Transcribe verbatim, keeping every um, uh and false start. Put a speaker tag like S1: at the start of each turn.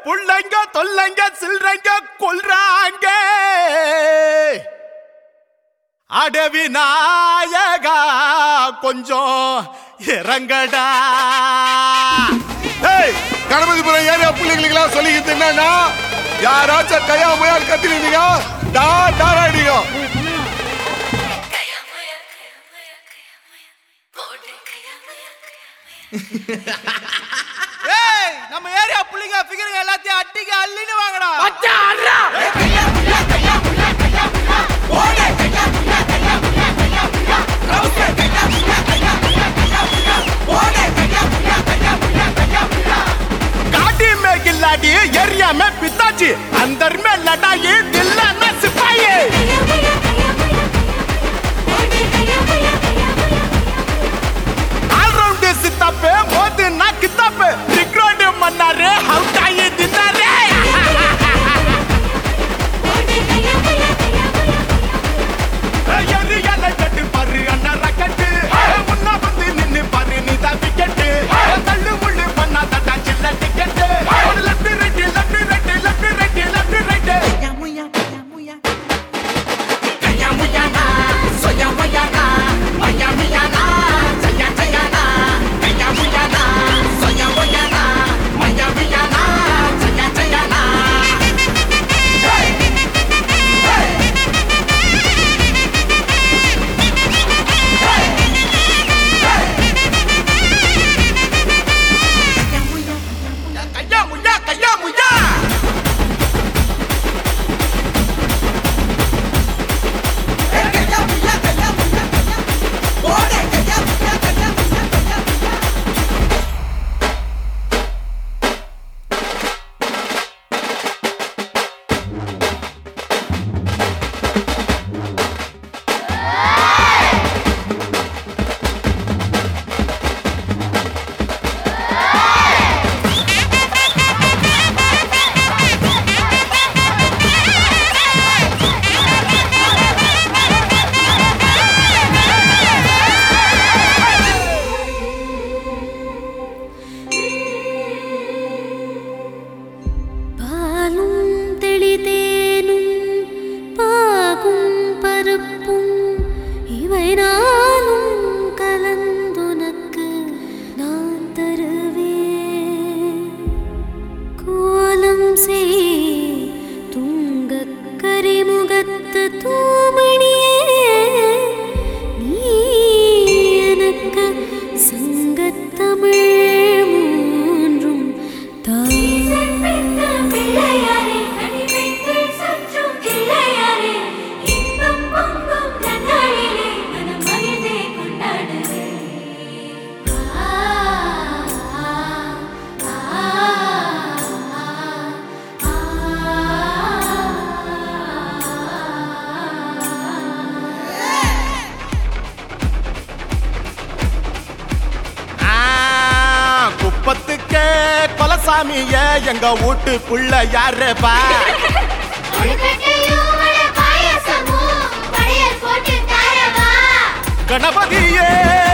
S1: புள்ளைங்க தொல்லைங்க சில்றங்க கொல்றாங்க. அடவி நாயகா கொஞ்சம் இறங்கடா.
S2: கணபதிபுரம் ஏரியா பிள்ளைங்களுக்கெல்லாம் சொல்லிக்கிட்டு என்னன்னா, யாராச்சும் கையா முயால் கத்தினீங்க டாராடிங்க.
S1: ஏய், நம்ம ஏரியா புள்ளைங்க ஃபிகருங்க எல்லாத்தையும் அட்டிக்கு அள்ளின்னு வாங்கடா.
S3: அச்சா அல்றா.
S1: गाड़ी में गिल्लाड़ी एरिया में पिताजी अंदर में लड़ाई दिल्ला में सिपाही. ऑलराउंड सितापे मोदी ना किताबे रिकॉर्ड मना रे हल्काई दिना रे. एरिया ले जट पर अन्ना रकट मुन्ना बंदी निन्ने पर नीदा विकेट तल्लु मुल्लु बन्ना तटा चिल्ला ticket left right left right left right left right. कया मुया कया मुया कया मुया ना सोया मुया ना मया मुया ना जया जया ना कया मुया ना सोया मुया ना मया मुया ना जया जया ना. कया मुया कया मुया குப்பத்துக்கே கொலசாமிய எங்க வீட்டு புள்ள யாரப்பா. கணபதியே